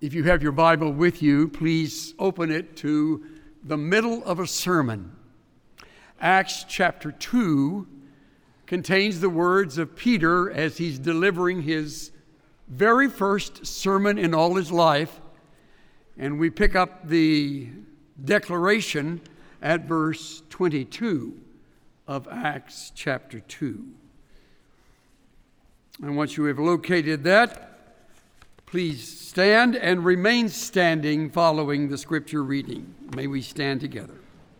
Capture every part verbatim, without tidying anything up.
If you have your Bible with you, please open it to the middle of a sermon. Acts chapter two contains the words of Peter as he's delivering his very first sermon in all his life. And we pick up the declaration at verse twenty-two of Acts chapter two. And once you have located that, please stand and remain standing following the scripture reading. May we stand together.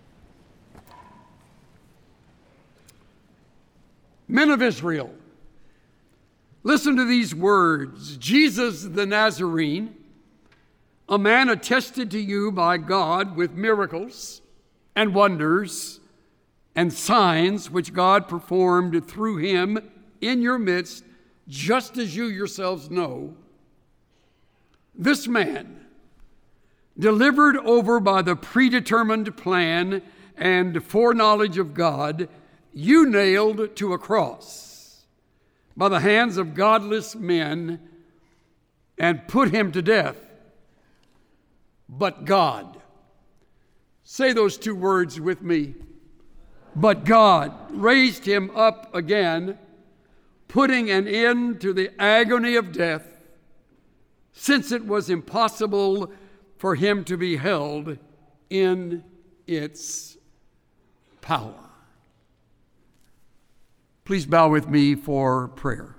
Men of Israel, listen to these words. Jesus the Nazarene, a man attested to you by God with miracles and wonders and signs which God performed through him in your midst, just as you yourselves know. This man, delivered over by the predetermined plan and foreknowledge of God, you nailed to a cross by the hands of godless men and put him to death. But God, say those two words with me. But God raised him up again, putting an end to the agony of death, since it was impossible for him to be held in its power. Please bow with me for prayer.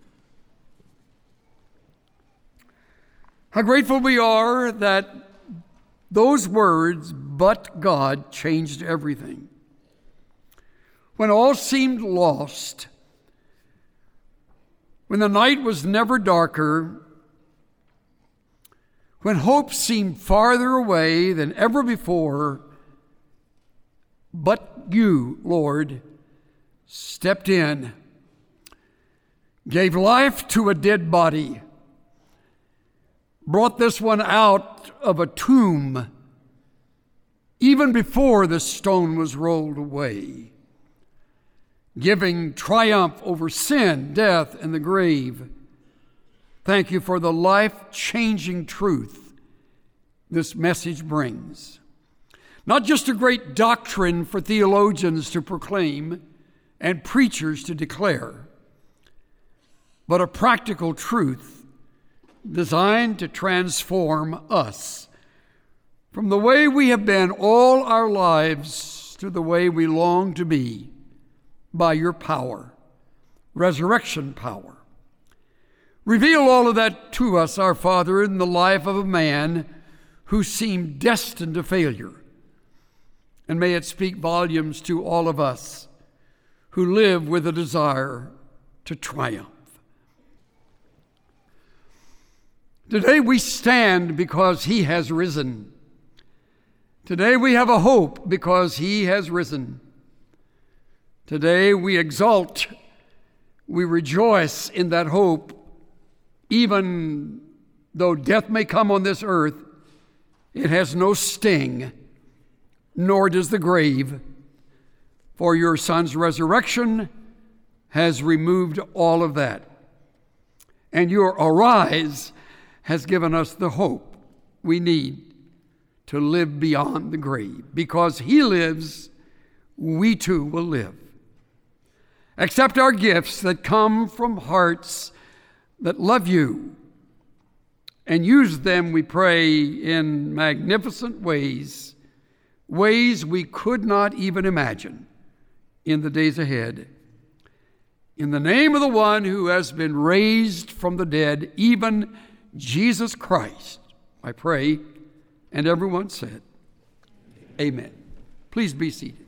How grateful we are that those words, but God, changed everything. When all seemed lost, when the night was never darker, when hope seemed farther away than ever before, but you, Lord, stepped in, gave life to a dead body, brought this one out of a tomb even before the stone was rolled away, giving triumph over sin, death, and the grave. Thank you for the life-changing truth this message brings. Not just a great doctrine for theologians to proclaim and preachers to declare, but a practical truth designed to transform us from the way we have been all our lives to the way we long to be by your power, resurrection power. Reveal all of that to us, our Father, in the life of a man who seemed destined to failure. And may it speak volumes to all of us who live with a desire to triumph. Today we stand because he has risen. Today we have a hope because he has risen. Today we exult, we rejoice in that hope. Even though death may come on this earth, it has no sting, nor does the grave, for your Son's resurrection has removed all of that. And your arise has given us the hope we need to live beyond the grave. Because he lives, we too will live. Accept our gifts that come from hearts that love you, and use them, we pray, in magnificent ways, ways we could not even imagine in the days ahead. In the name of the one who has been raised from the dead, even Jesus Christ, I pray, and everyone said, Amen. Please be seated.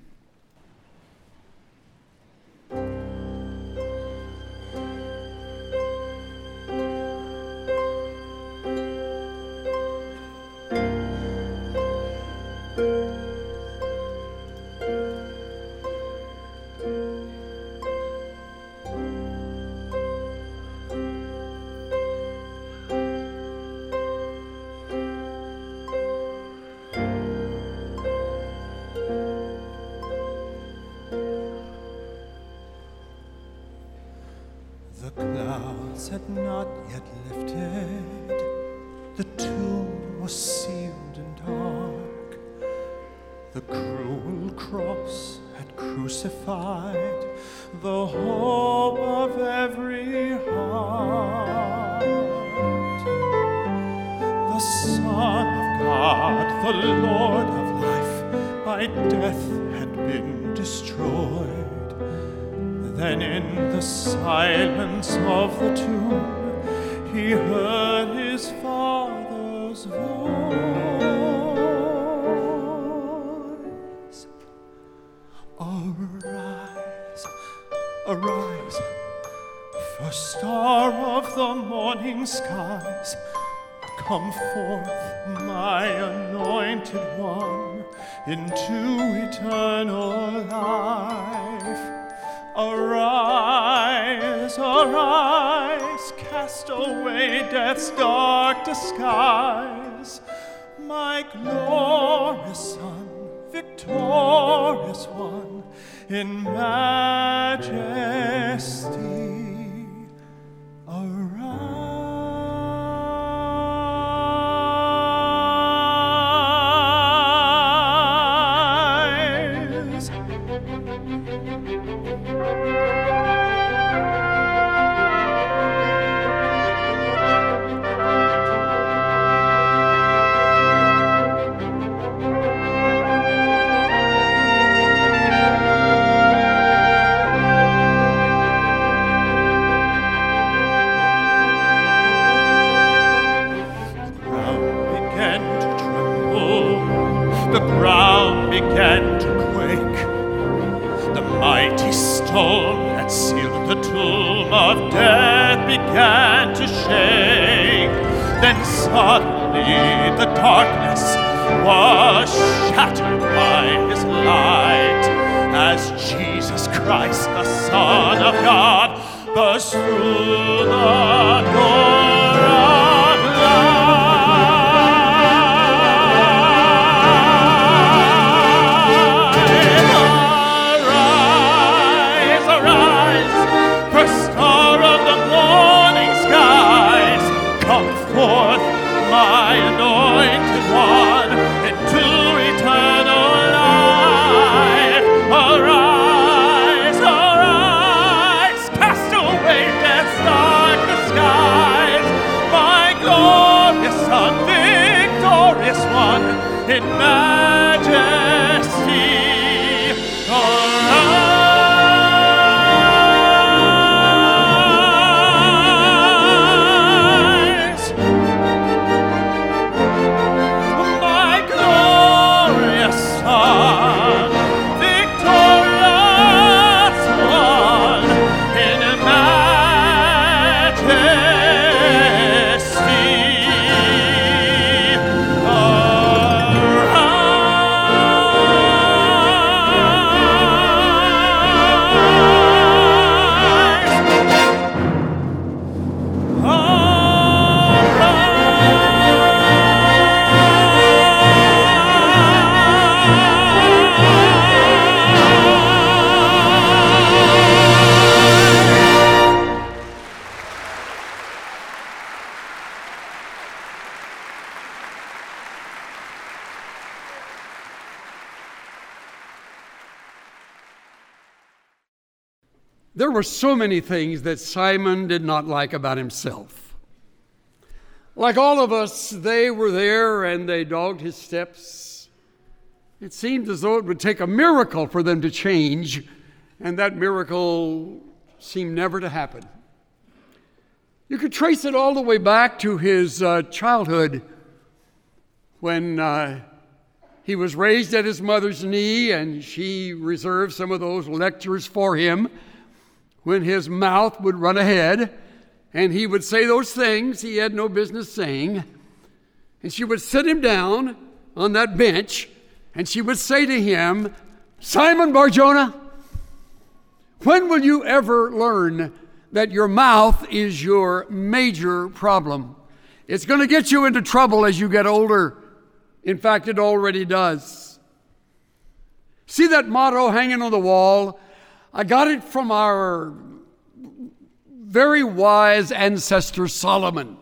The clouds had not yet lifted, the tomb cruel cross had crucified the hope of every heart. The Son of God, the Lord of life, by death had been destroyed. Then in the silence of the tomb he heard his Father's voice. Arise, arise, first star of the morning skies, come forth, my anointed one, into eternal life. Arise, arise, cast away death's dark disguise. My glorious Son, victorious one, in majesty, arise. The ground began to quake. The mighty stone that sealed the tomb of death began to shake. Then suddenly the darkness was shattered by his light, as Jesus Christ, the Son of God, burst through the door of light. My anointed one, into eternal life. Arise, arise, cast away death's dark disguise. My glorious Son, victorious one, in majesty. Arise. There were so many things that Simon did not like about himself. Like all of us, they were there and they dogged his steps. It seemed as though it would take a miracle for them to change, and that miracle seemed never to happen. You could trace it all the way back to his uh, childhood, when uh, he was raised at his mother's knee and she reserved some of those lectures for him when his mouth would run ahead and he would say those things he had no business saying. And she would sit him down on that bench and she would say to him, "Simon Bar-Jonah, when will you ever learn that your mouth is your major problem? It's going to get you into trouble as you get older. In fact, it already does." See that motto hanging on the wall? I got it from our very wise ancestor Solomon.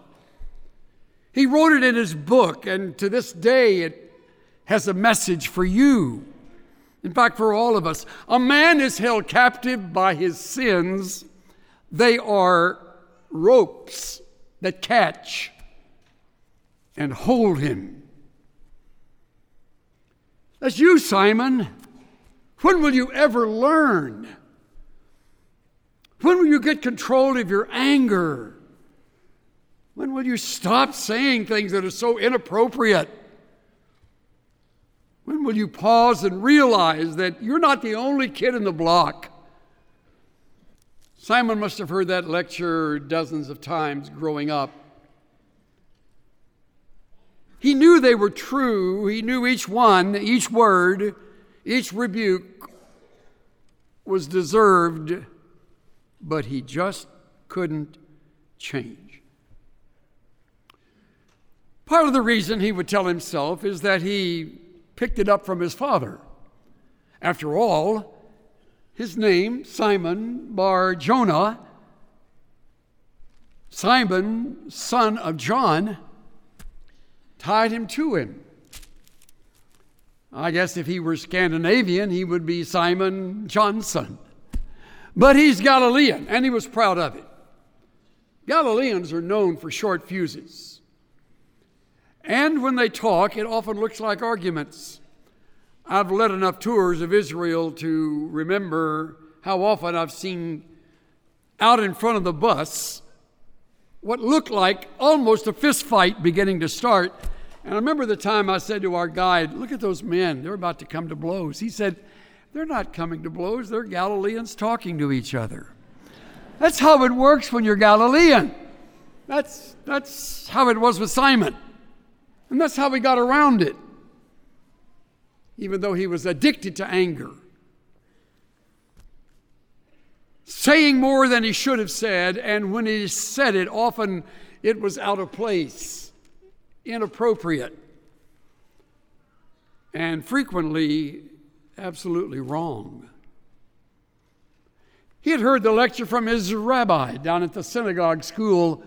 He wrote it in his book, and to this day it has a message for you In fact, for all of us, a man is held captive by his sins. They are ropes that catch and hold him. That's you, Simon. When will you ever learn? When will you get control of your anger? When will you stop saying things that are so inappropriate? When will you pause and realize that you're not the only kid in the block? Simon must have heard that lecture dozens of times growing up. He knew they were true. He knew each one, each word, each rebuke was deserved, but he just couldn't change. Part of the reason he would tell himself is that he picked it up from his father. After all, his name, Simon Bar Jonah, Simon, son of John, tied him to him. I guess if he were Scandinavian, he would be Simon Johnson. But he's Galilean, and he was proud of it. Galileans are known for short fuses. And when they talk, it often looks like arguments. I've led enough tours of Israel to remember how often I've seen out in front of the bus what looked like almost a fist fight beginning to start. And I remember the time I said to our guide, look at those men, they're about to come to blows. He said, they're not coming to blows, they're Galileans talking to each other. That's how it works when you're Galilean. That's, that's how it was with Simon. And that's how he got around it, even though he was addicted to anger. Saying more than he should have said, and when he said it, often it was out of place, inappropriate, and frequently absolutely wrong. He had heard the lecture from his rabbi down at the synagogue school,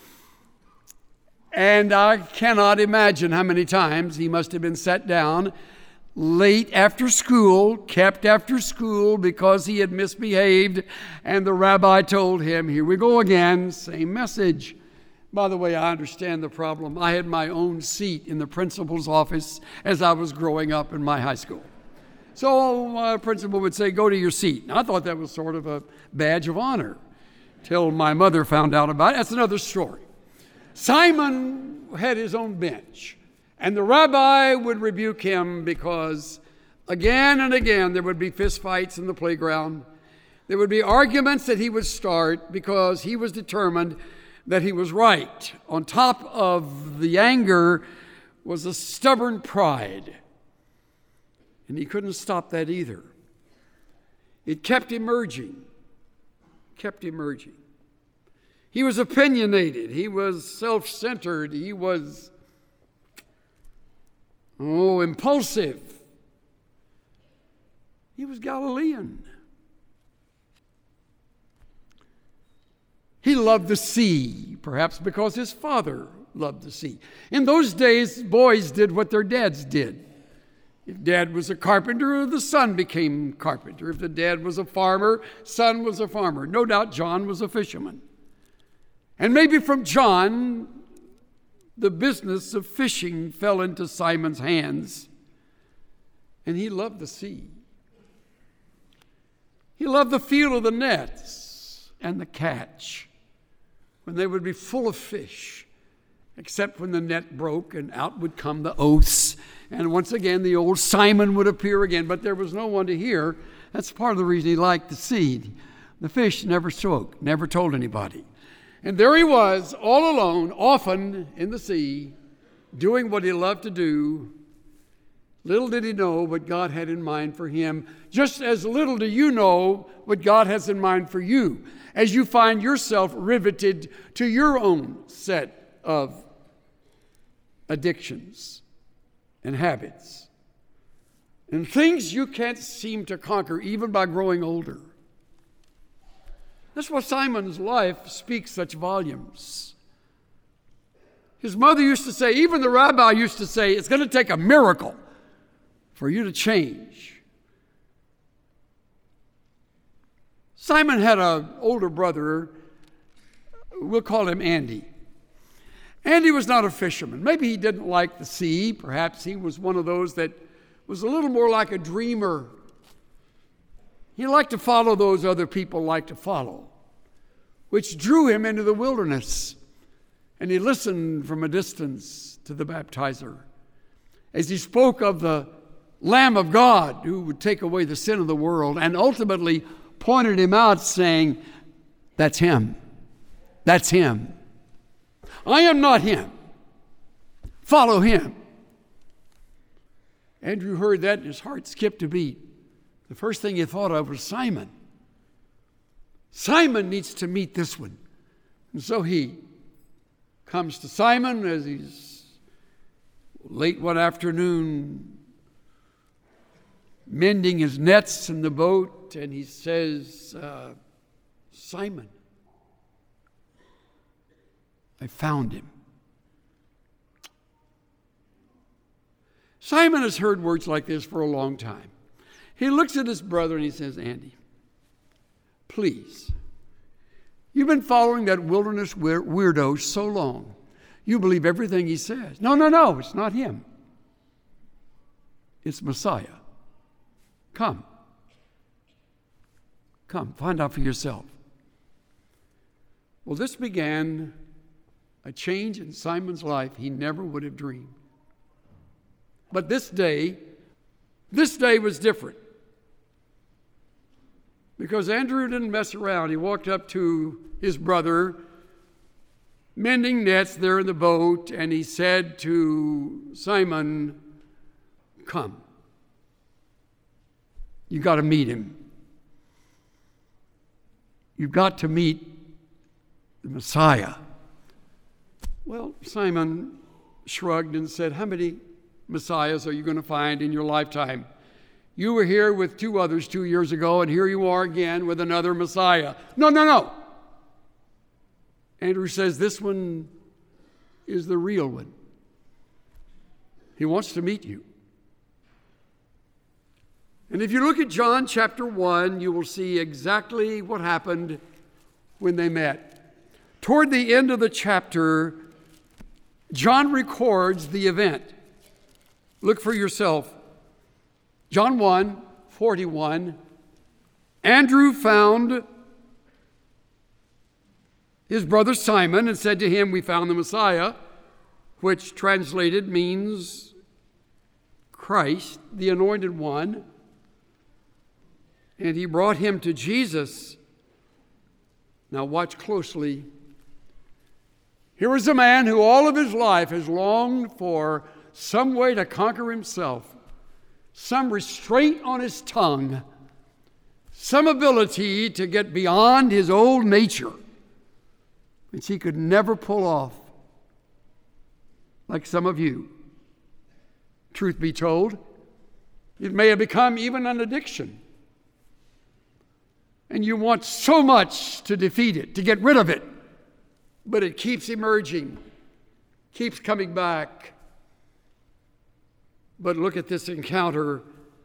and I cannot imagine how many times he must have been set down late after school, kept after school because he had misbehaved, and the rabbi told him, here we go again, same message. By the way, I understand the problem. I had my own seat in the principal's office as I was growing up in my high school. So my principal would say, go to your seat. And I thought that was sort of a badge of honor till my mother found out about it. That's another story. Simon had his own bench, and the rabbi would rebuke him because again and again there would be fistfights in the playground. There would be arguments that he would start because he was determined that he was right. On top of the anger was a stubborn pride, and he couldn't stop that either. It kept emerging, kept emerging. He was opinionated. He was self-centered. He was, oh, impulsive. He was Galilean. He loved the sea, perhaps because his father loved the sea. In those days, boys did what their dads did. If dad was a carpenter, the son became carpenter. If the dad was a farmer, son was a farmer. No doubt John was a fisherman. And maybe from John, the business of fishing fell into Simon's hands, and he loved the sea. He loved the feel of the nets and the catch when they would be full of fish, except when the net broke and out would come the oaths. And once again, the old Simon would appear again, but there was no one to hear. That's part of the reason he liked the sea. The fish never spoke, never told anybody. And there he was, all alone, often in the sea, doing what he loved to do. Little did he know what God had in mind for him. Just as little do you know what God has in mind for you as you find yourself riveted to your own set of addictions and habits and things you can't seem to conquer even by growing older. That's why Simon's life speaks such volumes. His mother used to say, even the rabbi used to say, it's going to take a miracle for you to change. Simon had an older brother. We'll call him Andy. Andy was not a fisherman. Maybe he didn't like the sea. Perhaps he was one of those that was a little more like a dreamer. He liked to follow those other people like to follow, which drew him into the wilderness. And he listened from a distance to the baptizer as he spoke of the Lamb of God who would take away the sin of the world, and ultimately pointed him out saying, that's him. That's him. I am not him. Follow him. Andrew heard that and his heart skipped a beat. The first thing he thought of was Simon. Simon needs to meet this one. And so he comes to Simon as he's late one afternoon mending his nets in the boat, and he says, uh, Simon, I found him. Simon has heard words like this for a long time. He looks at his brother and he says, Andy, please, you've been following that wilderness weirdo so long. You believe everything he says. No, no, no, it's not him. It's Messiah. Come. Come, find out for yourself. Well, this began a change in Simon's life he never would have dreamed. But this day, this day was different. Because Andrew didn't mess around. He walked up to his brother, mending nets there in the boat, and he said to Simon, come. You got to meet him. You've got to meet the Messiah. Well, Simon shrugged and said, how many Messiahs are you going to find in your lifetime? You were here with two others two years ago, and here you are again with another Messiah. No, no, no. Andrew says this one is the real one. He wants to meet you. And if you look at John chapter one, you will see exactly what happened when they met. Toward the end of the chapter, John records the event. Look for yourself. John one, forty-one. Andrew found his brother Simon and said to him, we found the Messiah, which translated means Christ, the anointed one. And he brought him to Jesus. Now watch closely. Here is a man who all of his life has longed for some way to conquer himself, some restraint on his tongue, some ability to get beyond his old nature, which he could never pull off, like some of you. Truth be told, it may have become even an addiction. And you want so much to defeat it, to get rid of it, but it keeps emerging, keeps coming back. But look at this encounter.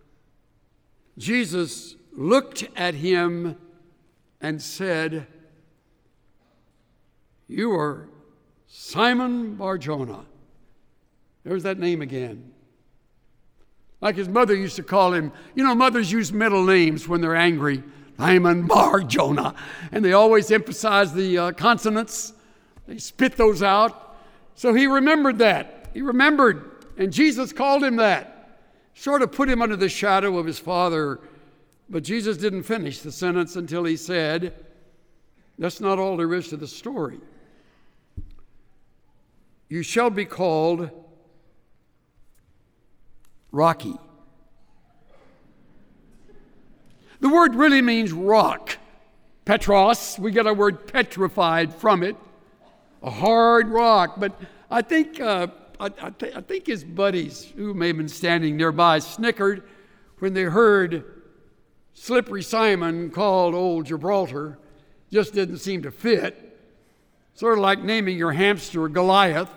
Jesus looked at him and said, you are Simon Bar-Jonah. There's that name again. Like his mother used to call him. You know, mothers use middle names when they're angry. Simon Bar-Jonah. And they always emphasize the uh, consonants. They spit those out. So he remembered that. He remembered. And Jesus called him that. Sort of put him under the shadow of his father. But Jesus didn't finish the sentence until he said, that's not all there is to the story. You shall be called Rocky. The word really means rock. Petros, we get our word petrified from it. A hard rock. But I think uh, I, I, th- I think his buddies, who may have been standing nearby, snickered when they heard Slippery Simon called Old Gibraltar. Just didn't seem to fit. Sort of like naming your hamster Goliath.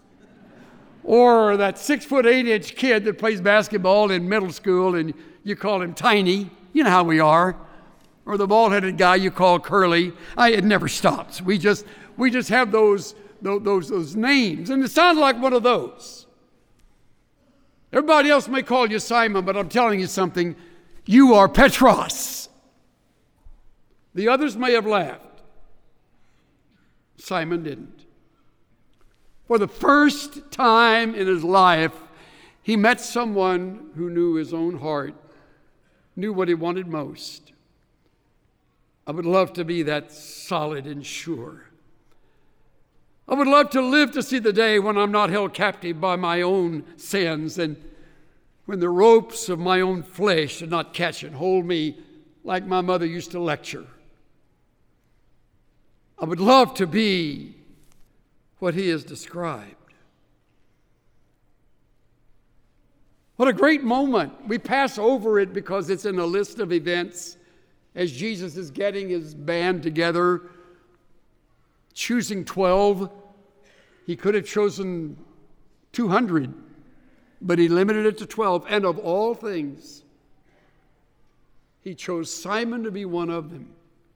Or that six foot eight inch kid that plays basketball in middle school and you call him Tiny. You know how we are. or the bald-headed guy you call Curly. I, it never stops. We just we just have those, those those those names, and it sounds like one of those. Everybody else may call you Simon, but I'm telling you something. You are Petros. The others may have laughed. Simon didn't. For the first time in his life, he met someone who knew his own heart, knew what he wanted most. I would love to be that solid and sure. I would love to live to see the day when I'm not held captive by my own sins, and when the ropes of my own flesh do not catch and hold me like my mother used to lecture. I would love to be what he has described. What a great moment. We pass over it because it's in a list of events as Jesus is getting his band together, choosing twelve. He could have chosen two hundred, but he limited it to twelve. And of all things, he chose Simon to be one of them.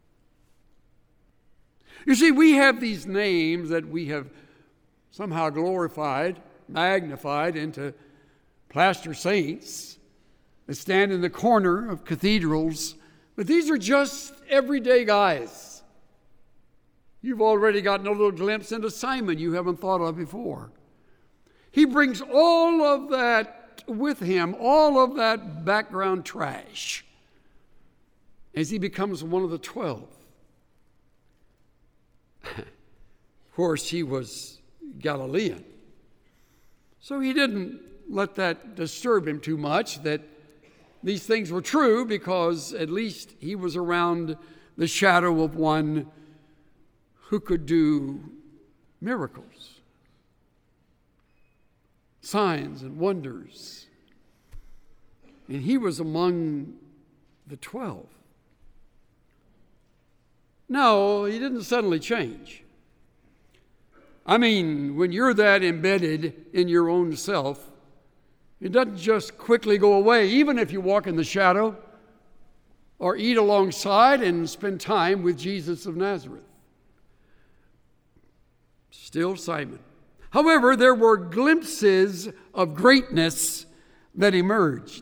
You see, we have these names that we have somehow glorified, magnified into plaster saints that stand in the corner of cathedrals, but these are just everyday guys. You've already gotten a little glimpse into Simon you haven't thought of before. He brings all of that with him, all of that background trash, as he becomes one of the twelve. Of course, he was Galilean, so he didn't let that disturb him too much, that these things were true, because at least he was around the shadow of one who could do miracles, signs and wonders. And he was among the twelve. No, he didn't suddenly change. I mean, when you're that embedded in your own self, it doesn't just quickly go away, even if you walk in the shadow or eat alongside and spend time with Jesus of Nazareth. Still Simon. However, there were glimpses of greatness that emerged.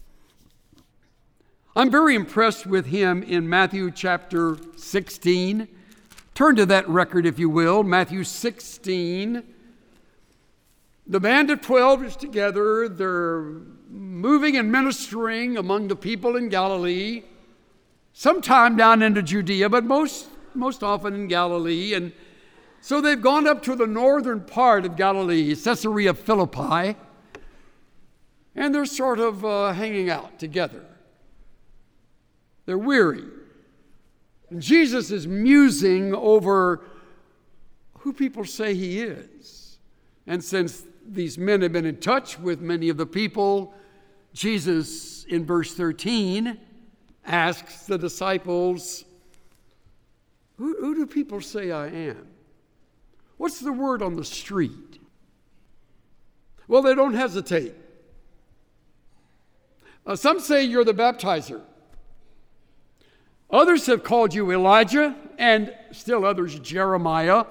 I'm very impressed with him in Matthew chapter sixteen. Turn to that record, if you will, Matthew sixteen. The band of twelve is together. They're moving and ministering among the people in Galilee, sometime down into Judea, but most, most often in Galilee. And so they've gone up to the northern part of Galilee, Caesarea Philippi, and they're sort of uh, hanging out together. They're weary. And Jesus is musing over who people say he is. And since these men have been in touch with many of the people, Jesus, in verse thirteen, asks the disciples, who, who do people say I am? What's the word on the street? Well, they don't hesitate. Uh, some say you're the baptizer. Others have called you Elijah, and still others Jeremiah,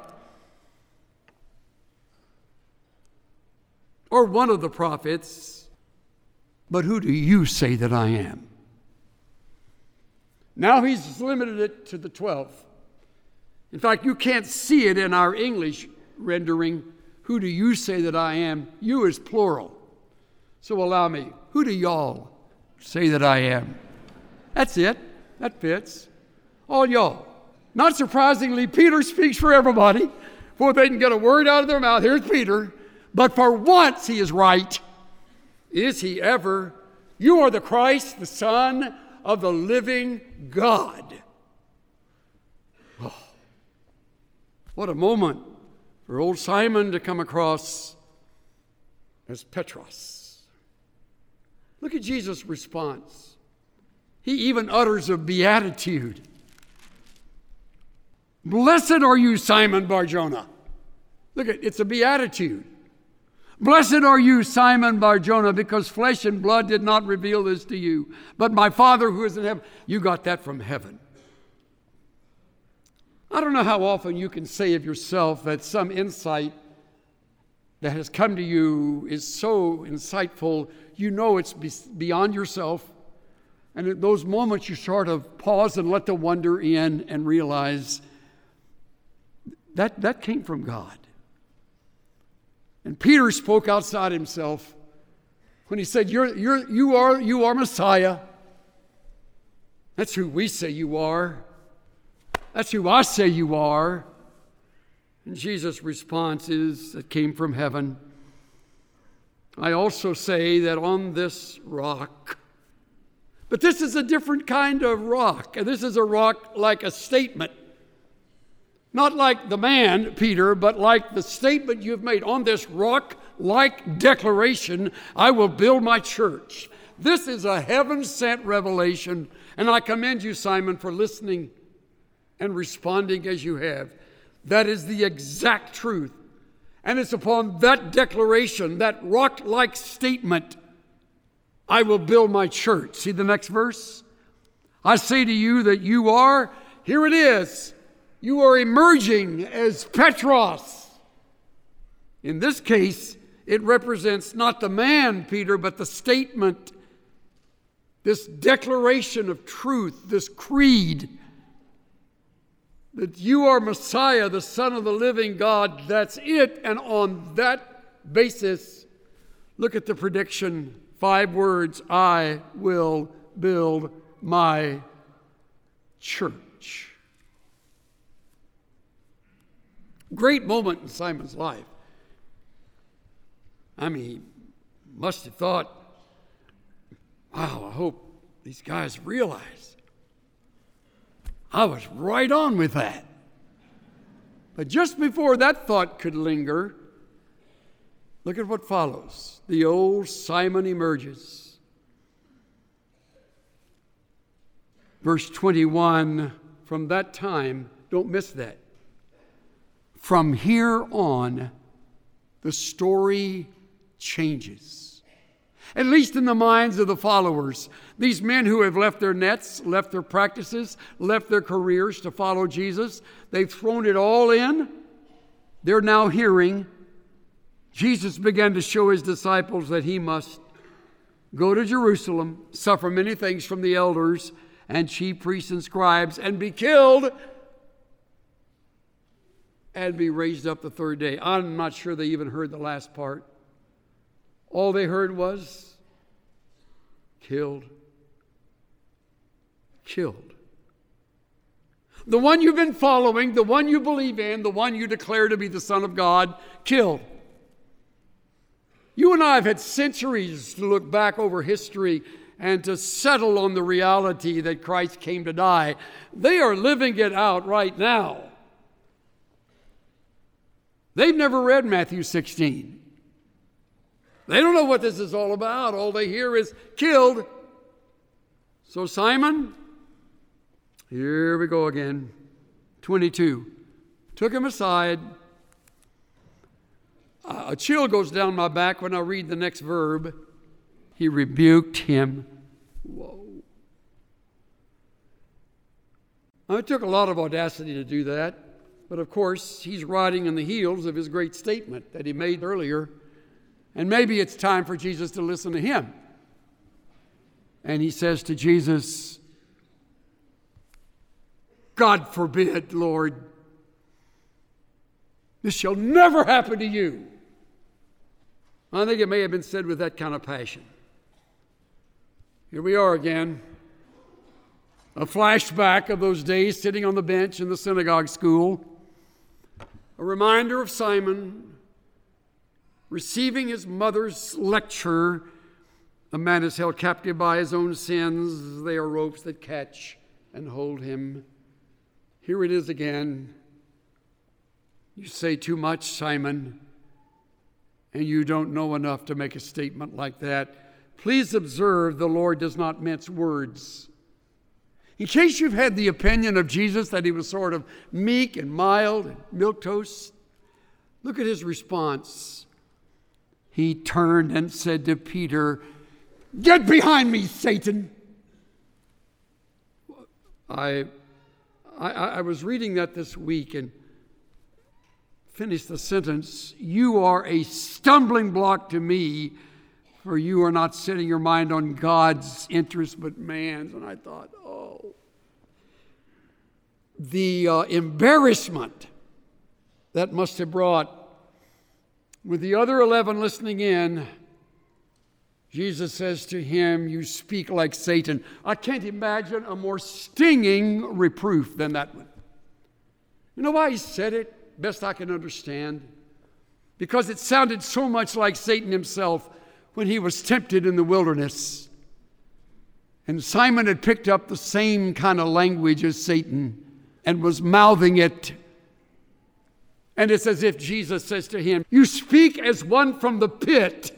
or one of the prophets. But who do you say that I am? Now he's limited it to the twelve. In fact, you can't see it in our English rendering. Who do you say that I am? You is plural. So allow me. Who do y'all say that I am? That's it. That fits. All y'all. Not surprisingly, Peter speaks for everybody. Before they can get a word out of their mouth, here's Peter. But for once he is right. Is he ever? You are the Christ, the Son of the living God. Oh, what a moment for old Simon to come across as Petros. Look at Jesus' response. He even utters a beatitude. Blessed are you, Simon Bar-Jonah. Look at it's a beatitude. Blessed are you, Simon Bar-Jonah, because flesh and blood did not reveal this to you, but my Father who is in heaven. You got that from heaven. I don't know how often you can say of yourself that some insight that has come to you is so insightful, you know it's beyond yourself. And at those moments you sort of pause and let the wonder in and realize that that came from God. And Peter spoke outside himself when he said, you're, you're, you are, you are Messiah. That's who we say you are. That's who I say you are. And Jesus' response is, that came from heaven. I also say that on this rock, but this is a different kind of rock. And this is a rock like a statement. Not like the man, Peter, but like the statement you've made. On this rock-like declaration, I will build my church. This is a heaven-sent revelation, and I commend you, Simon, for listening and responding as you have. That is the exact truth. And it's upon that declaration, that rock-like statement, I will build my church. See the next verse? I say to you that you are, here it is, you are emerging as Petros. In this case, it represents not the man, Peter, but the statement, this declaration of truth, this creed, that you are Messiah, the Son of the living God. That's it. And on that basis, look at the prediction. Five words, I will build my church. Great moment in Simon's life. I mean, he must have thought, wow, I hope these guys realize I was right on with that. But just before that thought could linger, look at what follows. The old Simon emerges. Verse twenty-one, from that time, don't miss that. From here on, the story changes. At least in the minds of the followers. These men who have left their nets, left their practices, left their careers to follow Jesus, they've thrown it all in. They're now hearing Jesus began to show his disciples that he must go to Jerusalem, suffer many things from the elders and chief priests and scribes, and be killed, and be raised up the third day. I'm not sure they even heard the last part. All they heard was killed. Killed. The one you've been following, the one you believe in, the one you declare to be the Son of God, killed. You and I have had centuries to look back over history and to settle on the reality that Christ came to die. They are living it out right now. They've never read Matthew sixteen. They don't know what this is all about. All they hear is killed. So Simon, here we go again. twenty-two. Took him aside. A chill goes down my back when I read the next verb. He rebuked him. Whoa. Now, it took a lot of audacity to do that. But of course, he's riding on the heels of his great statement that he made earlier. And maybe it's time for Jesus to listen to him. And he says to Jesus, God forbid, Lord, this shall never happen to you. I think it may have been said with that kind of passion. Here we are again. A flashback of those days sitting on the bench in the synagogue school. A reminder of Simon receiving his mother's lecture. A man is held captive by his own sins. They are ropes that catch and hold him. Here it is again. You say too much, Simon, and you don't know enough to make a statement like that. Please observe the Lord does not mince words. In case you've had the opinion of Jesus that he was sort of meek and mild and milquetoast, look at his response. he turned and said to Peter, "Get behind me, Satan." I, I, I was reading that this week and finished the sentence, "You are a stumbling block to me, for you are not setting your mind on God's interest but man's." And I thought, oh, the uh, embarrassment that must have brought. With the other eleven listening in, Jesus says to him, "You speak like Satan." I can't imagine a more stinging reproof than that one. You know why he said it? Best I can understand. Because it sounded so much like Satan himself when he was tempted in the wilderness. And Simon had picked up the same kind of language as Satan and was mouthing it. And it's as if Jesus says to him, "You speak as one from the pit.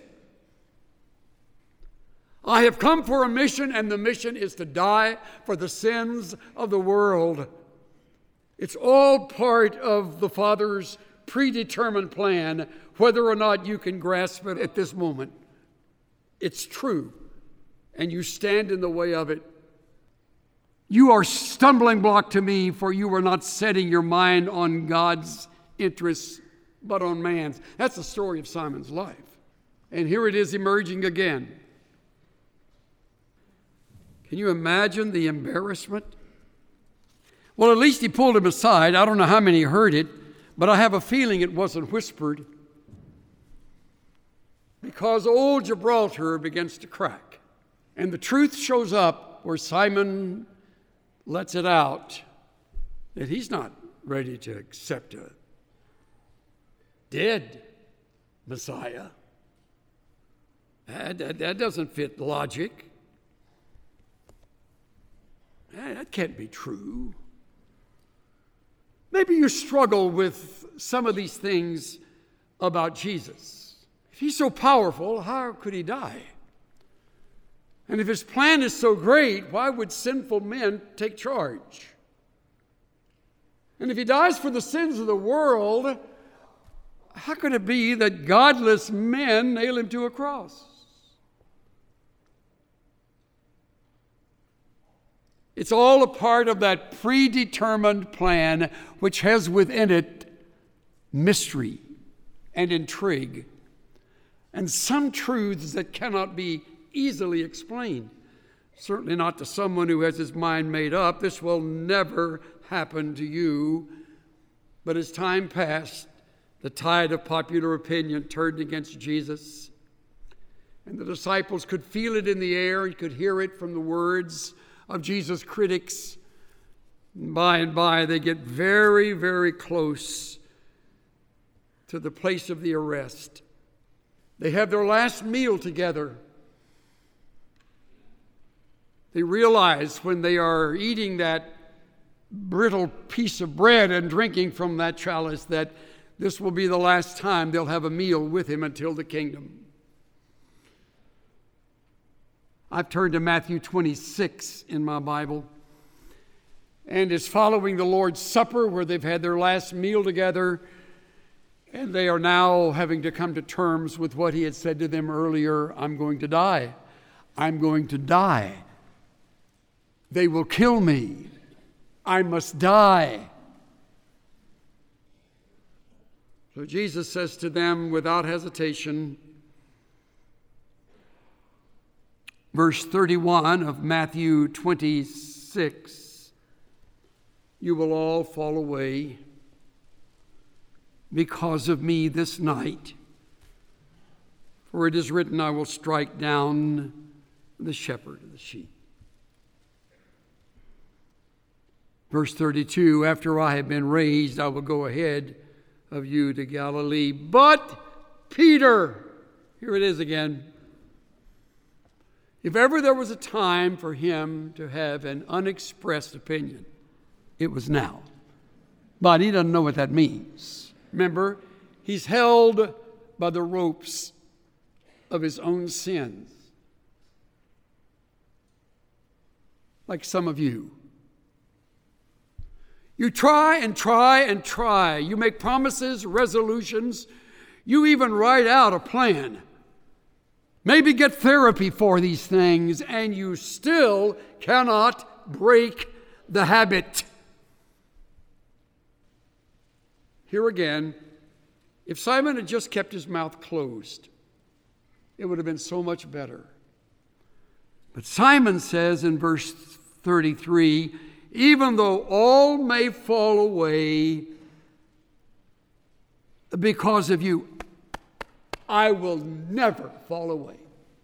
I have come for a mission, and the mission is to die for the sins of the world." It's all part of the Father's predetermined plan, whether or not you can grasp it at this moment. It's true, and you stand in the way of it. "You are a stumbling block to me, for you are not setting your mind on God's interests, but on man's." That's the story of Simon's life. And here it is emerging again. Can you imagine the embarrassment? Well, at least he pulled him aside. I don't know how many heard it, but I have a feeling it wasn't whispered. Because old Gibraltar begins to crack. And the truth shows up where Simon lets it out that he's not ready to accept a dead Messiah. That, that, that doesn't fit logic. That, that can't be true. Maybe you struggle with some of these things about Jesus. If he's so powerful, how could he die? And if his plan is so great, why would sinful men take charge? And if he dies for the sins of the world, how could it be that godless men nail him to a cross? It's all a part of that predetermined plan which has within it mystery and intrigue and some truths that cannot be easily explained. Certainly not to someone who has his mind made up. This will never happen to you. But as time passed, the tide of popular opinion turned against Jesus. And the disciples could feel it in the air. You could hear it from the words of Jesus' critics. And by and by, they get very, very close to the place of the arrest. They have their last meal together. They realize when they are eating that brittle piece of bread and drinking from that chalice that this will be the last time they'll have a meal with him until the kingdom. I've turned to Matthew twenty-six in my Bible, and it's following the Lord's Supper where they've had their last meal together, and they are now having to come to terms with what he had said to them earlier. I'm going to die. I'm going to die. They will kill me. I must die. So Jesus says to them without hesitation, verse thirty-one of Matthew twenty-six, "You will all fall away because of me this night. For it is written, I will strike down the shepherd of the sheep." Verse thirty-two, "After I have been raised, I will go ahead of you to Galilee. But Peter," here it is again, if ever there was a time for him to have an unexpressed opinion, it was now. But he doesn't know what that means. Remember, he's held by the ropes of his own sins. Like some of you. You try and try and try. You make promises, resolutions. You even write out a plan. maybe get therapy for these things, and you still cannot break the habit. Here again, if Simon had just kept his mouth closed, it would have been so much better. But Simon says in verse thirty-three, even though all may fall away because of you, I will never fall away.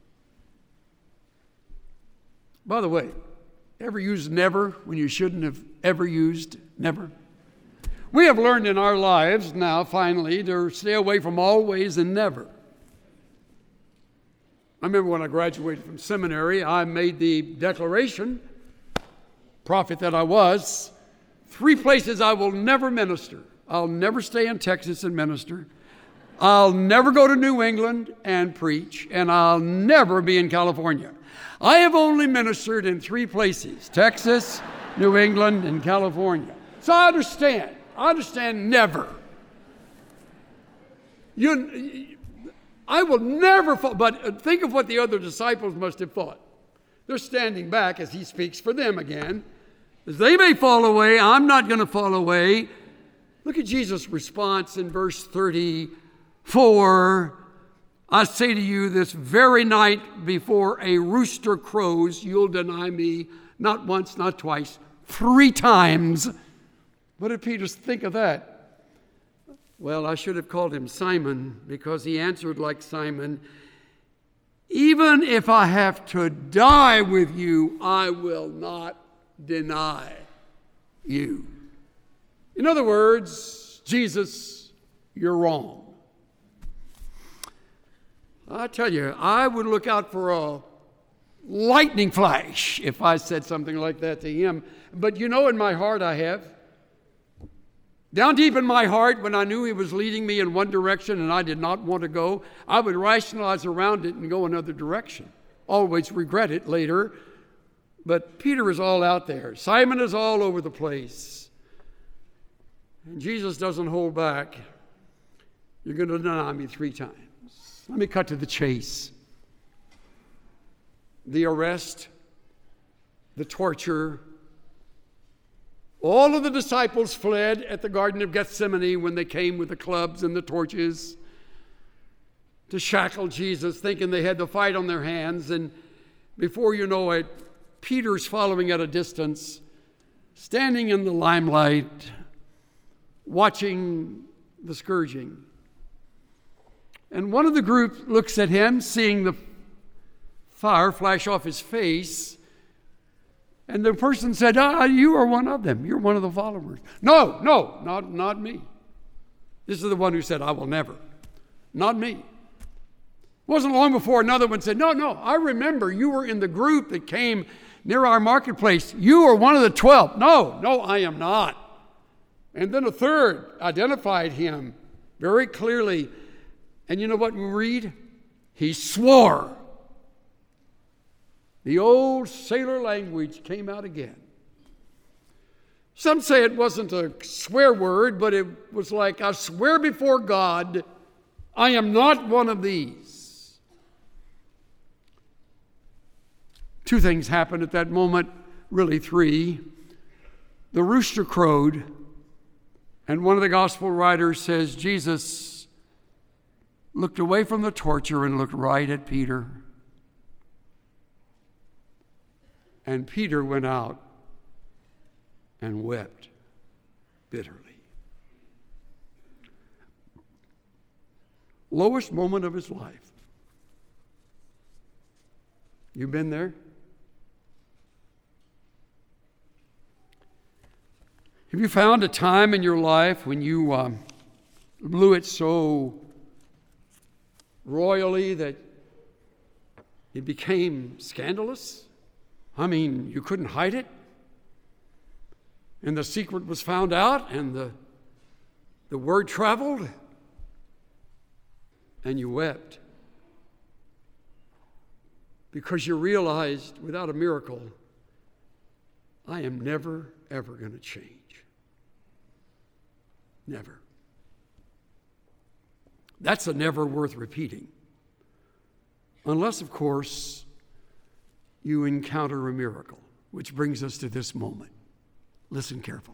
By the way, ever used never when you shouldn't have ever used never? We have learned in our lives now, finally, to stay away from always and never. I remember when I graduated from seminary, I made the declaration, prophet that I was, three places I will never minister. I'll never stay in Texas and minister. I'll never go to New England and preach, and I'll never be in California. I have only ministered in three places, Texas, New England, and California. So I understand. I understand never. You, I will never fall, but think of what the other disciples must have thought. They're standing back as he speaks for them again. As they may fall away, I'm not going to fall away. Look at Jesus' response in verse thirty-four. I say to you, this very night before a rooster crows, you'll deny me not once, not twice, three times. What did Peter think of that? Well, I should have called him Simon, because he answered like Simon, even if I have to die with you, I will not deny you. In other words, Jesus, you're wrong. I tell you, I would look out for a lightning flash if I said something like that to him. But you know, in my heart I have. Down deep in my heart, when I knew he was leading me in one direction and I did not want to go, I would rationalize around it and go another direction. Always regret it later. But Peter is all out there. Simon is all over the place. And Jesus doesn't hold back. You're going to deny me three times. Let me cut to the chase. The arrest, the torture. All of the disciples fled at the Garden of Gethsemane when they came with the clubs and the torches to shackle Jesus, thinking they had the fight on their hands. And before you know it, Peter's following at a distance, standing in the limelight, watching the scourging. And one of the group looks at him, seeing the fire flash off his face. And the person said, ah, you are one of them. You're one of the followers. No, no, not, not me. This is the one who said, I will never. Not me. It wasn't long before another one said, no, no, I remember you were in the group that came near our marketplace. You are one of the twelve. No, no, I am not. And then a third identified him very clearly. And you know what we read? He swore. The old sailor language came out again. Some say it wasn't a swear word, but it was like, I swear before God, I am not one of these. Two things happened at that moment, really three. The rooster crowed, and one of the gospel writers says Jesus looked away from the torture and looked right at Peter. And Peter went out and wept bitterly. Lowest moment of his life. You been there? Have you found a time in your life when you um, blew it so royally that it became scandalous? I mean, you couldn't hide it. And the secret was found out, and the, the word traveled, and you wept. Because you realized, without a miracle, I am never, ever going to change. Never. That's a never worth repeating. Unless, of course, you encounter a miracle, which brings us to this moment. Listen carefully.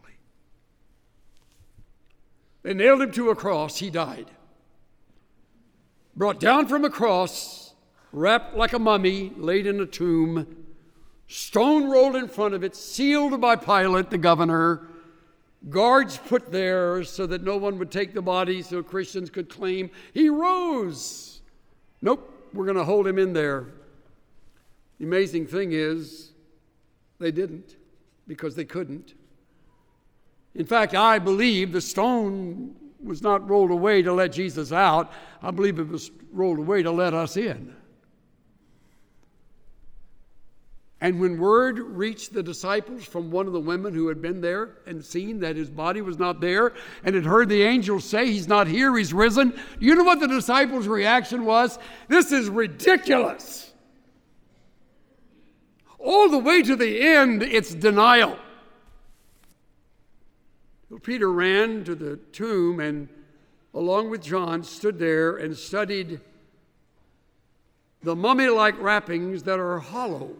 They nailed him to a cross. He died. Brought down from a cross, wrapped like a mummy, laid in a tomb, stone rolled in front of it, sealed by Pilate, the governor, guards put there so that no one would take the body so Christians could claim he rose. Nope, we're going to hold him in there. The amazing thing is they didn't, because they couldn't. In fact, I believe the stone was not rolled away to let Jesus out. I believe it was rolled away to let us in. And when word reached the disciples from one of the women who had been there and seen that his body was not there and had heard the angel say, he's not here, he's risen, do you know what the disciples' reaction was? This is ridiculous. All the way to the end, it's denial. Well, Peter ran to the tomb and, along with John, stood there and studied the mummy-like wrappings that are hollow.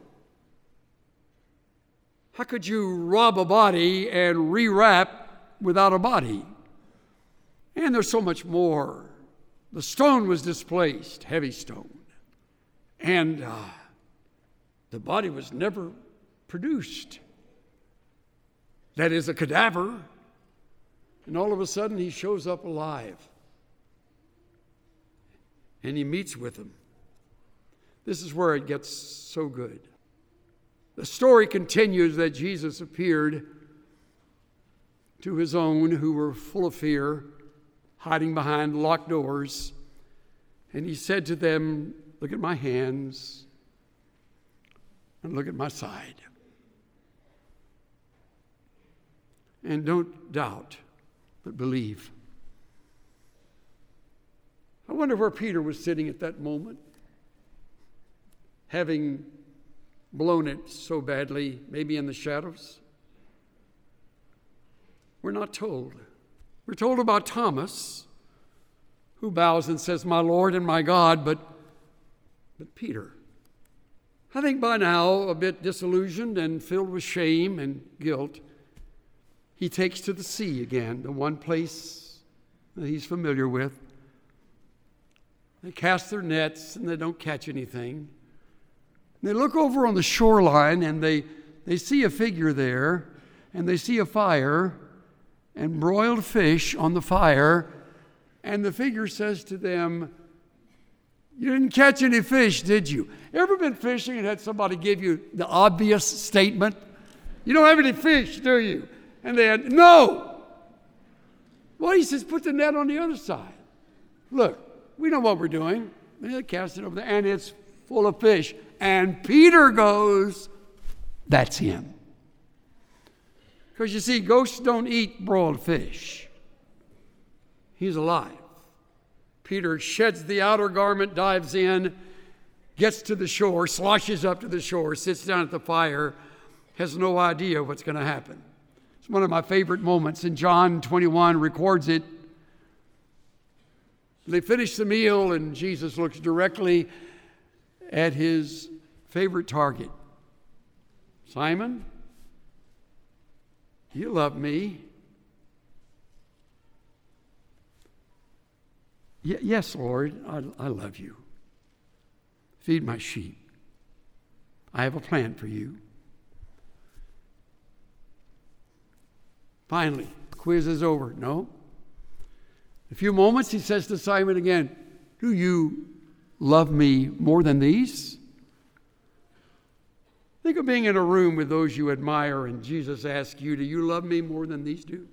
How could you rob a body and rewrap without a body? And there's so much more. The stone was displaced, heavy stone. And uh, the body was never produced. That is, a cadaver. And all of a sudden, he shows up alive. And he meets with them. This is where it gets so good. The story continues that Jesus appeared to his own who were full of fear, hiding behind locked doors. And he said to them, look at my hands and look at my side. And don't doubt, but believe. I wonder where Peter was sitting at that moment, having blown it so badly, maybe in the shadows. We're not told. We're told about Thomas, who bows and says, my Lord and my God, but, but Peter, I think by now a bit disillusioned and filled with shame and guilt, he takes to the sea again, the one place that he's familiar with. They cast their nets and they don't catch anything. They look over on the shoreline and they, they see a figure there, and they see a fire and broiled fish on the fire, and the figure says to them, you didn't catch any fish, did you? Ever been fishing and had somebody give you the obvious statement? You don't have any fish, do you? And they had, no. Well, he says, put the net on the other side. Look, we know what we're doing. They cast it over there, and it's full of fish. And Peter goes, that's him. Because you see, ghosts don't eat broiled fish. He's alive. Peter sheds the outer garment, dives in, gets to the shore, sloshes up to the shore, sits down at the fire, has no idea what's going to happen. It's one of my favorite moments, and John twenty-one records it. They finish the meal, and Jesus looks directly at his favorite target. Simon, you love me. Y- yes, Lord, I, I love you. Feed my sheep. I have a plan for you. Finally, the quiz is over. No. In a few moments, he says to Simon again, do you love me more than these? Think of being in a room with those you admire, and Jesus asks you, do you love me more than these do?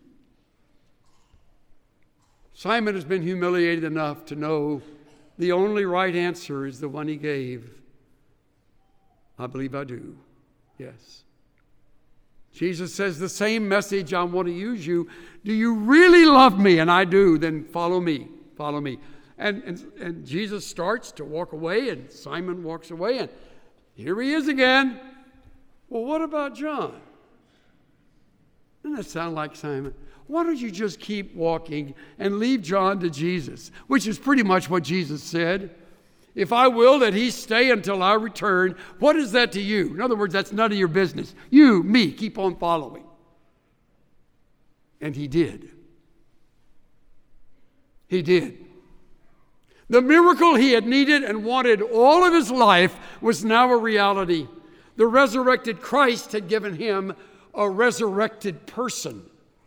Simon has been humiliated enough to know the only right answer is the one he gave. I believe I do. Yes. Jesus says the same message, I want to use you. Do you really love me? And I do. Then follow me. Follow me. And, and, and Jesus starts to walk away, and Simon walks away, and here he is again. Well, what about John? Doesn't that sound like Simon? Why don't you just keep walking and leave John to Jesus? Which is pretty much what Jesus said. If I will that he stay until I return, what is that to you? In other words, that's none of your business. You, me, keep on following. And he did. He did. The miracle he had needed and wanted all of his life was now a reality. The resurrected Christ had given him a resurrected person,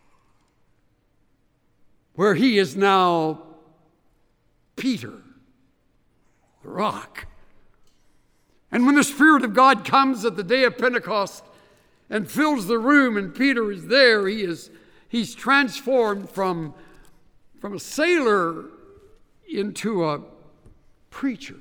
where he is now Peter, the rock. And when the Spirit of God comes at the day of Pentecost and fills the room and Peter is there, he is he's transformed from, from a sailor into a preacher.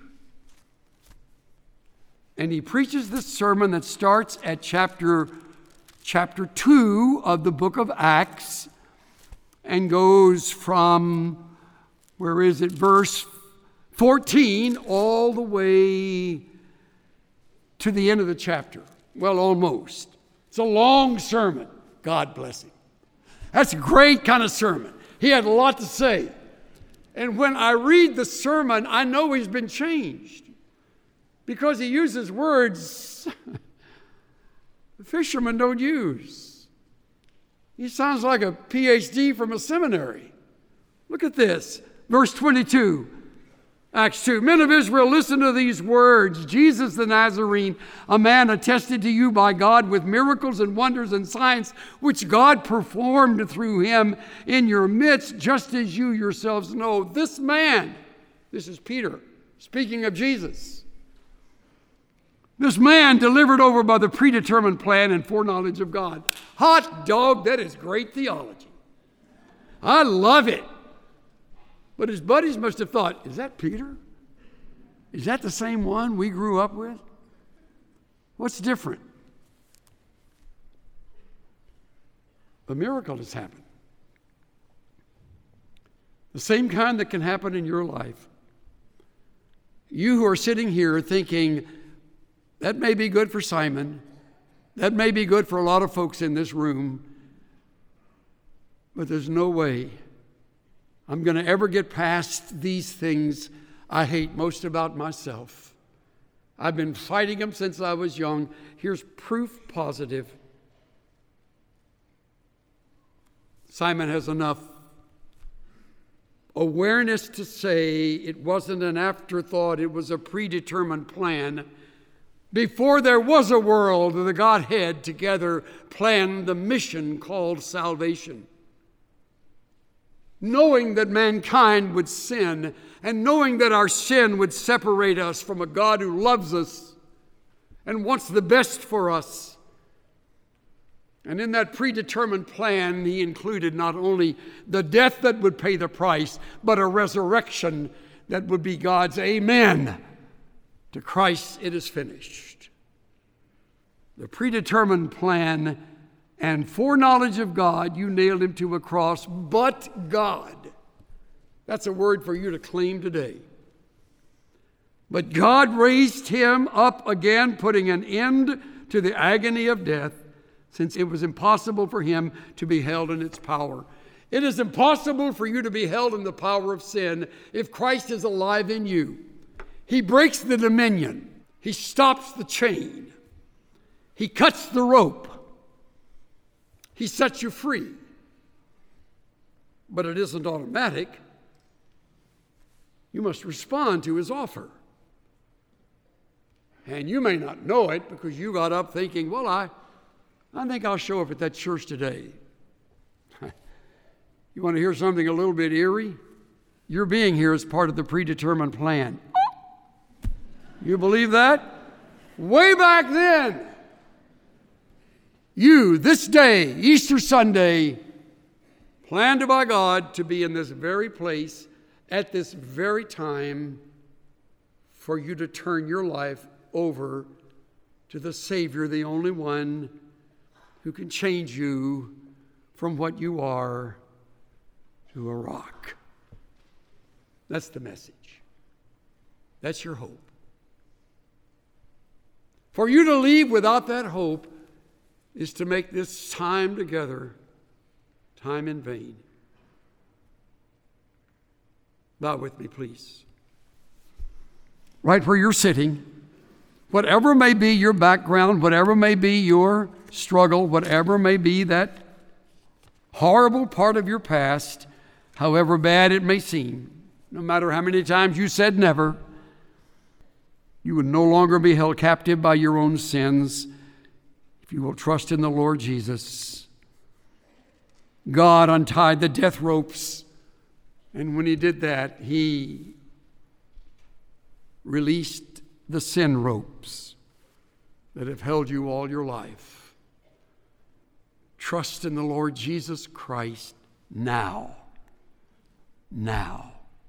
And he preaches this sermon that starts at chapter, chapter two of the book of Acts and goes from, where is it, verse fourteen all the way to the end of the chapter. Well, almost. It's a long sermon. God bless him. That's a great kind of sermon. He had a lot to say. And when I read the sermon, I know he's been changed, because he uses words the fishermen don't use. He sounds like a P H D from a seminary. Look at this. Verse twenty-two, Acts two. Men of Israel, listen to these words. Jesus the Nazarene, a man attested to you by God with miracles and wonders and signs, which God performed through him in your midst, just as you yourselves know. This man, this is Peter, speaking of Jesus. This man delivered over by the predetermined plan and foreknowledge of God. Hot dog, that is great theology. I love it. But his buddies must have thought, is that Peter? Is that the same one we grew up with? What's different? A miracle has happened. The same kind that can happen in your life. You who are sitting here thinking, that may be good for Simon. That may be good for a lot of folks in this room. But there's no way I'm going to ever get past these things I hate most about myself. I've been fighting them since I was young. Here's proof positive. Simon has enough awareness to say it wasn't an afterthought, it was a predetermined plan. Before there was a world, the Godhead together planned the mission called salvation. Knowing that mankind would sin, and knowing that our sin would separate us from a God who loves us and wants the best for us. And in that predetermined plan, he included not only the death that would pay the price, but a resurrection that would be God's amen to Christ. It is finished. The predetermined plan and foreknowledge of God, you nailed him to a cross, but God. That's a word for you to claim today. But God raised him up again, putting an end to the agony of death, since it was impossible for him to be held in its power. It is impossible for you to be held in the power of sin if Christ is alive in you. He breaks the dominion. He stops the chain. He cuts the rope. He sets you free. But it isn't automatic. You must respond to his offer. And you may not know it because you got up thinking, well, I, I think I'll show up at that church today. You want to hear something a little bit eerie? Your being here is part of the predetermined plan. You believe that? Way back then, you, this day, Easter Sunday, planned by God to be in this very place at this very time for you to turn your life over to the Savior, the only one who can change you from what you are to a rock. That's the message. That's your hope. For you to leave without that hope is to make this time together time in vain. Bow with me, please. right where you're sitting, whatever may be your background, whatever may be your struggle, whatever may be that horrible part of your past, however bad it may seem, no matter how many times you said never, you would no longer be held captive by your own sins if you will trust in the Lord Jesus. God untied the death ropes, and when he did that, he released the sin ropes that have held you all your life. Trust in the Lord Jesus Christ now. Now.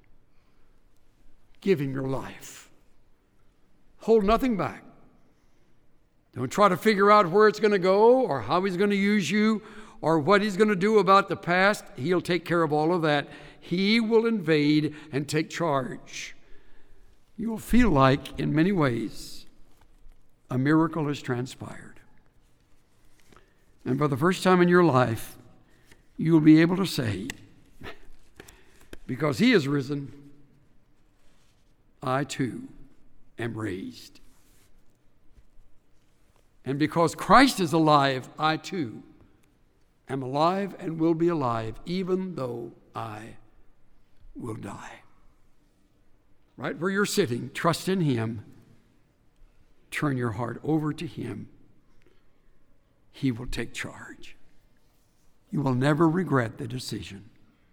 Give him your life. Hold nothing back. Don't try to figure out where it's going to go or how he's going to use you or what he's going to do about the past. He'll take care of all of that. He will invade and take charge. You will feel like, in many ways, a miracle has transpired. And for the first time in your life, you will be able to say, because he is risen, I too am raised. And because Christ is alive, I too am alive and will be alive, even though I will die. Right where you're sitting, trust in him. Turn your heart over to him. He will take charge. You will never regret the decision.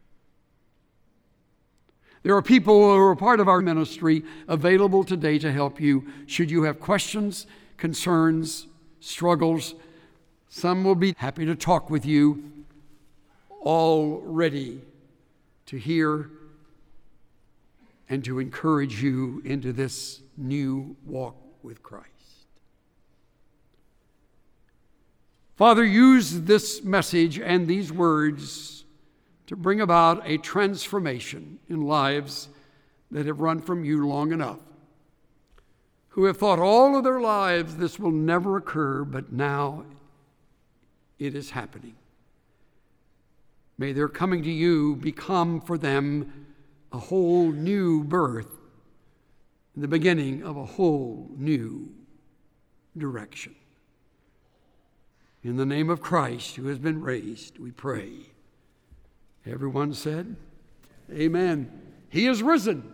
There are people who are part of our ministry available today to help you should you have questions, concerns, struggles. Some will be happy to talk with you, all ready to hear and to encourage you into this new walk with Christ. Father, use this message and these words to bring about a transformation in lives that have run from you long enough, who have thought all of their lives this will never occur, but now it is happening. May their coming to you become for them a whole new birth, the beginning of a whole new direction. In the name of Christ, who has been raised, we pray. Everyone said, amen. He is risen.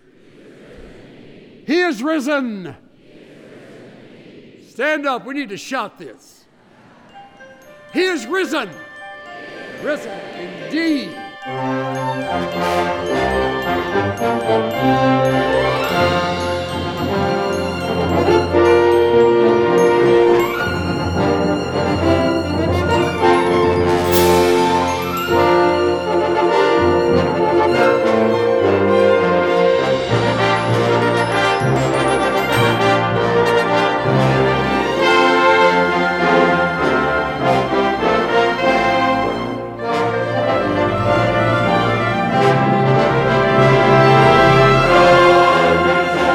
He is risen. He is risen. Stand up. We need to shout this. He is risen. He is risen indeed. He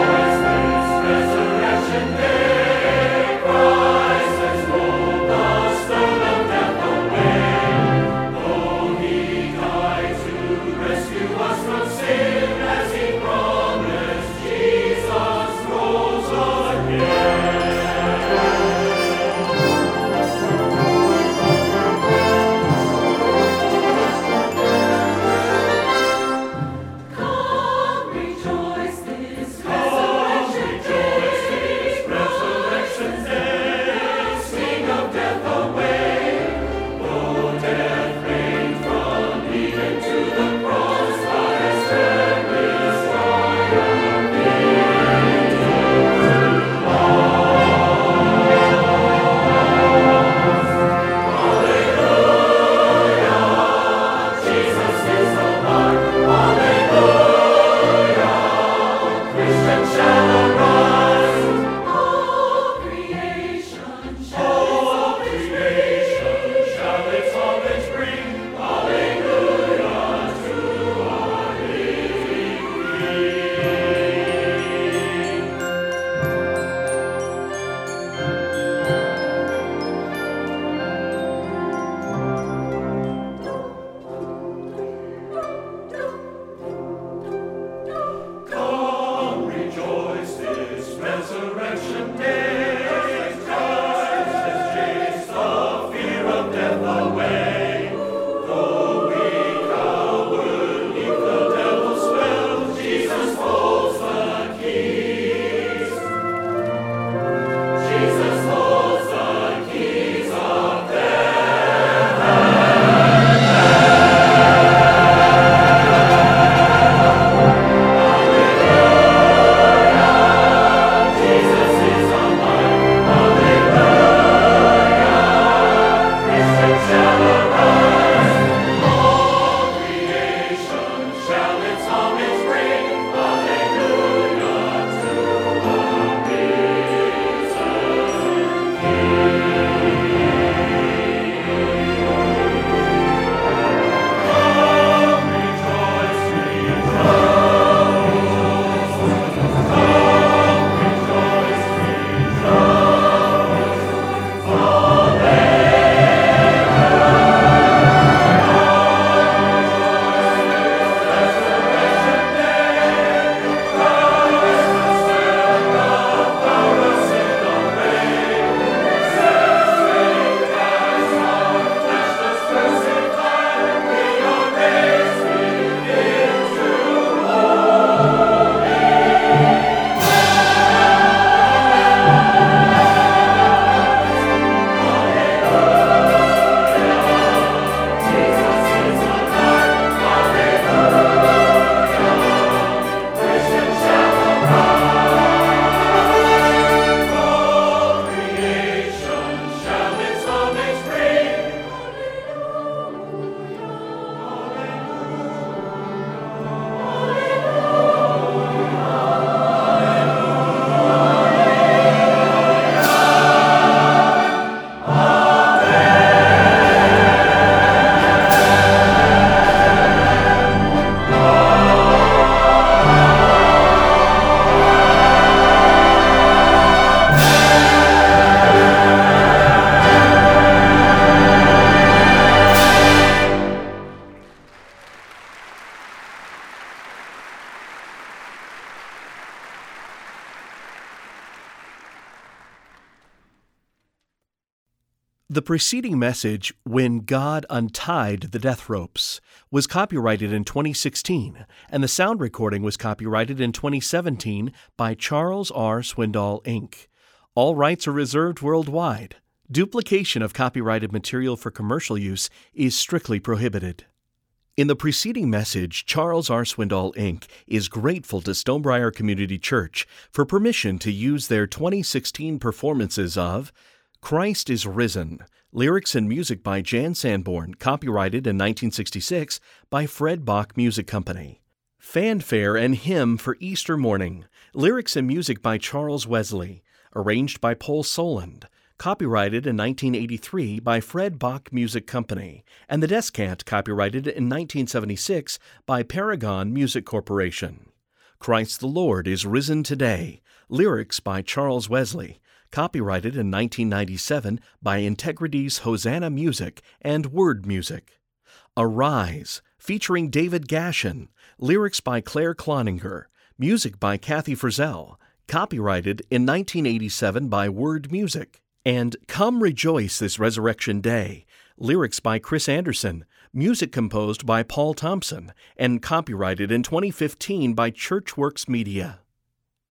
The preceding message, When God Untied the Death Ropes, was copyrighted in twenty sixteen, and the sound recording was copyrighted in twenty seventeen by Charles R. Swindoll, Incorporated. All rights are reserved worldwide. Duplication of copyrighted material for commercial use is strictly prohibited. In the preceding message, Charles R. Swindoll, Incorporated is grateful to Stonebriar Community Church for permission to use their twenty sixteen performances of Christ is Risen, lyrics and music by Jan Sanborn, copyrighted in nineteen sixty-six by Fred Bach Music Company. Fanfare and Hymn for Easter Morning, lyrics and music by Charles Wesley, arranged by Paul Soland, copyrighted in nineteen eighty-three by Fred Bach Music Company, and the Descant, copyrighted in nineteen seventy-six by Paragon Music Corporation. Christ the Lord is Risen Today, lyrics by Charles Wesley, copyrighted in nineteen ninety-seven by Integrity's Hosanna Music and Word Music. Arise, featuring David Gashin, lyrics by Claire Cloninger, music by Kathy Frizzell, copyrighted in nineteen eighty-seven by Word Music. And Come Rejoice This Resurrection Day, lyrics by Chris Anderson, music composed by Paul Thompson, and copyrighted in twenty fifteen by Churchworks Media.